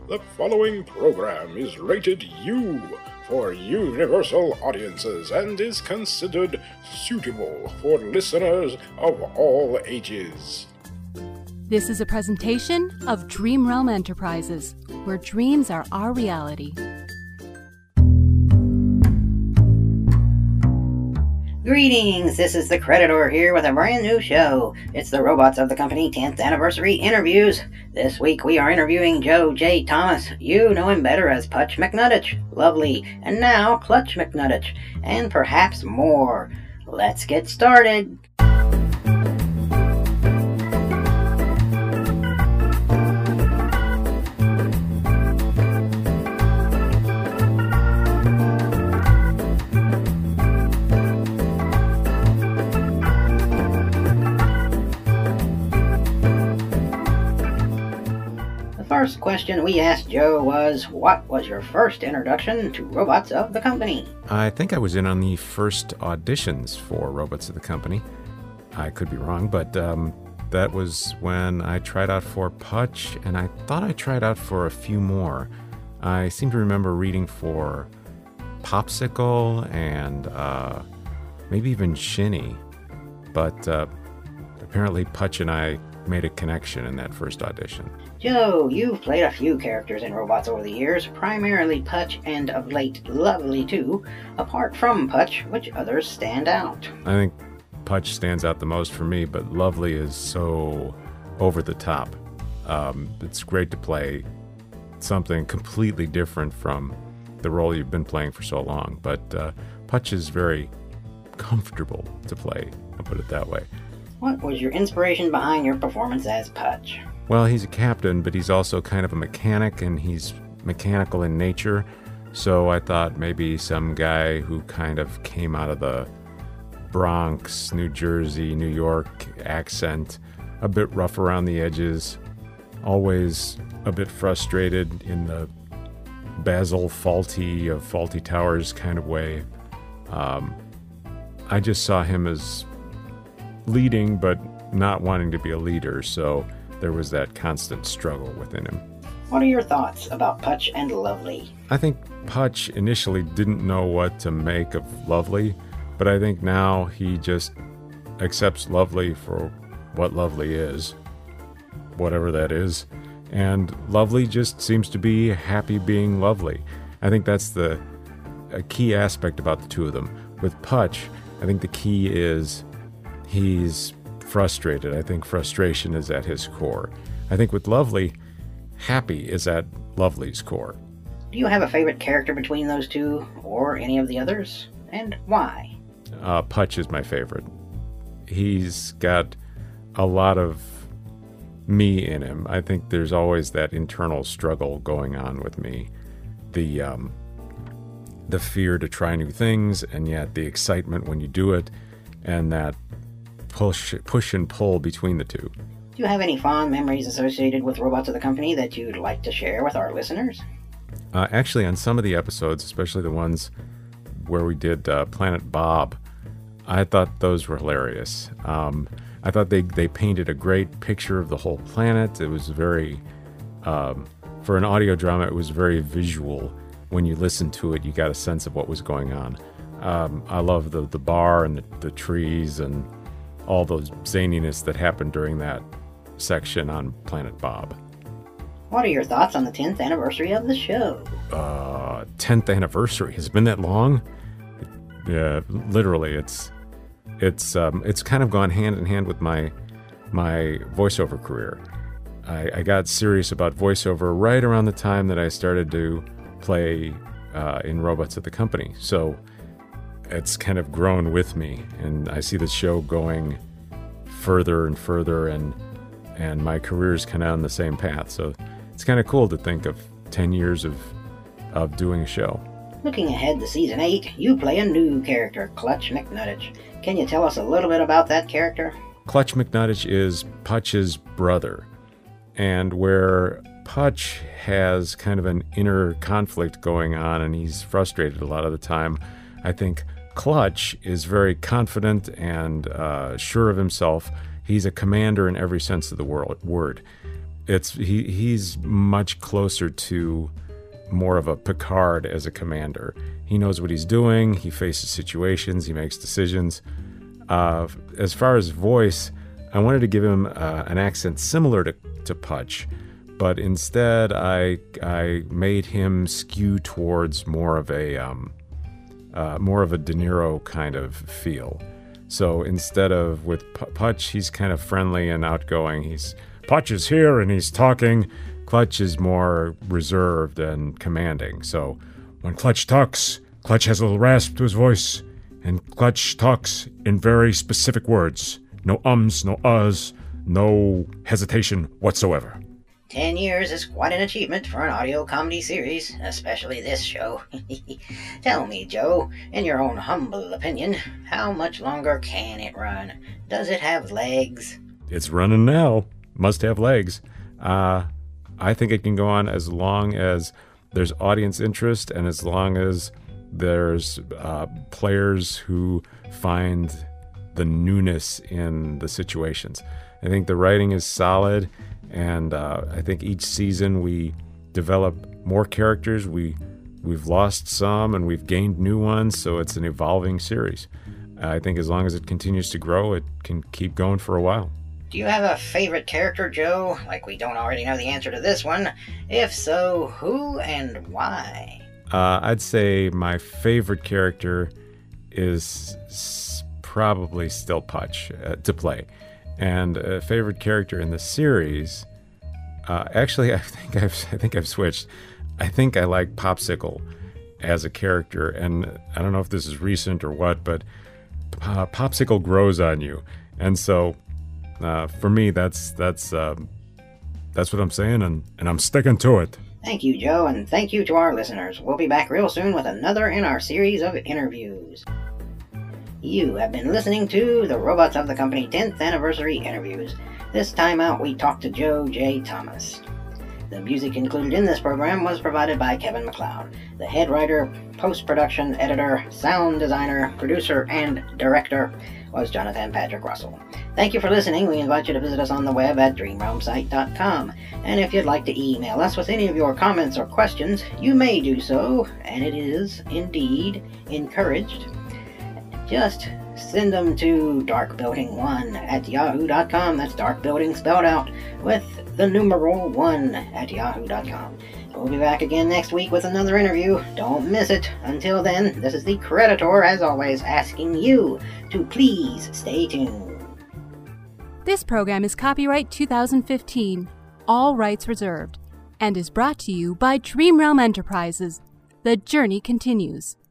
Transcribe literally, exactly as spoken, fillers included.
The following program is rated U for universal audiences and is considered suitable for listeners of all ages. This is a presentation of Dream Realm Enterprises, where dreams are our reality. Greetings, this is the Creditor here with a brand new show. It's the Robots of the Company tenth Anniversary Interviews. This week we are interviewing Joe J. Thomas. You know him better as Putch McNuttich, Lovely, and now Clutch McNuttich, and perhaps more. Let's get started. The first question we asked Joe was, what was your first introduction to Robots of the Company? I think I was in on the first auditions for Robots of the Company. I could be wrong, but um, that was when I tried out for Putch, and I thought I tried out for a few more. I seem to remember reading for Popsicle and uh, maybe even Shinny, but uh, apparently Putch and I made a connection in that first audition. Joe, you've played a few characters in Robots over the years, primarily Putch and of late Lovely too. Apart from Putch, which others stand out? I think Putch stands out the most for me, but Lovely is so over the top. Um, it's great to play something completely different from the role you've been playing for so long, but uh, Putch is very comfortable to play, I'll put it that way. What was your inspiration behind your performance as Putch? Well, he's a captain, but he's also kind of a mechanic, and he's mechanical in nature. So I thought maybe some guy who kind of came out of the Bronx, New Jersey, New York accent, a bit rough around the edges, always a bit frustrated in the Basil Fawlty of Fawlty Towers kind of way. Um, I just saw him as leading, but not wanting to be a leader, so there was that constant struggle within him. What are your thoughts about Putch and Lovely? I think Putch initially didn't know what to make of Lovely, but I think now he just accepts Lovely for what Lovely is, whatever that is, and Lovely just seems to be happy being Lovely. I think that's the a key aspect about the two of them. With Putch, I think the key is he's frustrated. I think frustration is at his core. I think with Lovely, happy is at Lovely's core. Do you have a favorite character between those two, or any of the others? And why? Uh, Putch is my favorite. He's got a lot of me in him. I think there's always that internal struggle going on with me. The, um, the fear to try new things, and yet the excitement when you do it, and that Push, push and pull between the two. Do you have any fond memories associated with Robots of the Company that you'd like to share with our listeners? Uh, actually, on some of the episodes, especially the ones where we did uh, Planet Bob, I thought those were hilarious. Um, I thought they, they painted a great picture of the whole planet. It was very, um, for an audio drama, it was very visual. When you listened to it, you got a sense of what was going on. Um, I love the, the bar and the, the trees and all those zaniness that happened during that section on Planet Bob. What are your thoughts on the tenth anniversary of the show? Uh, tenth anniversary? Has it been that long? Yeah, literally, it's it's um, it's kind of gone hand in hand with my my voiceover career. I, I got serious about voiceover right around the time that I started to play uh, in Robots of the Company. So it's kind of grown with me, and I see the show going further and further, and and my career is kind of on the same path. So it's kind of cool to think of ten years of of doing a show. Looking ahead to season eight, you play a new character, Clutch McNuttich. Can you tell us a little bit about that character? Clutch McNuttich is Putch's brother, and where Putch has kind of an inner conflict going on, and he's frustrated a lot of the time, I think Clutch is very confident and uh, sure of himself. He's a commander in every sense of the word. it's he he's much closer to more of a Picard as a commander. He knows what he's doing. He faces situations. He makes decisions. Uh, as far as voice, I wanted to give him uh, an accent similar to, to Putch, but instead I I made him skew towards more of a um, uh, more of a De Niro kind of feel. So instead of with P- Putch, he's kind of friendly and outgoing. He's Putch is here and he's talking. Clutch is more reserved and commanding. So when Clutch talks, Clutch has a little rasp to his voice, and Clutch talks in very specific words. No ums, no uhs, no hesitation whatsoever. Ten years is quite an achievement for an audio comedy series, especially this show. Tell me, Joe, in your own humble opinion, how much longer can it run? Does it have legs? It's running now. Must have legs. Uh, I think it can go on as long as there's audience interest and as long as there's uh, players who find the newness in the situations. I think the writing is solid, and uh, I think each season we develop more characters. We, we've lost some and we've gained new ones, so it's an evolving series. I think as long as it continues to grow, it can keep going for a while. Do you have a favorite character, Joe? Like we don't already know the answer to this one. If so, who and why? Uh, I'd say my favorite character is s- probably still Putch uh, to play. And a favorite character in the series, uh, actually, I think I've I think I've switched. I think I like Popsicle as a character, and I don't know if this is recent or what, but uh, Popsicle grows on you, and so uh, for me, that's that's um, that's what I'm saying, and, and I'm sticking to it. Thank you, Joe, and thank you to our listeners. We'll be back real soon with another in our series of interviews. You have been listening to the Robots of the Company tenth Anniversary Interviews. This time out, we talked to Joe J. Thomas. The music included in this program was provided by Kevin MacLeod. The head writer, post-production editor, sound designer, producer, and director was Jonathan Patrick Russell. Thank you for listening. We invite you to visit us on the web at dream realm site dot com. And if you'd like to email us with any of your comments or questions, you may do so, and it is indeed encouraged. Just send them to dark building one at yahoo dot com. That's dark building spelled out with the numeral one at yahoo dot com. We'll be back again next week with another interview. Don't miss it. Until then, this is the Creditor, as always, asking you to please stay tuned. This program is copyright two thousand fifteen, all rights reserved, and is brought to you by Dream Realm Enterprises. The journey continues.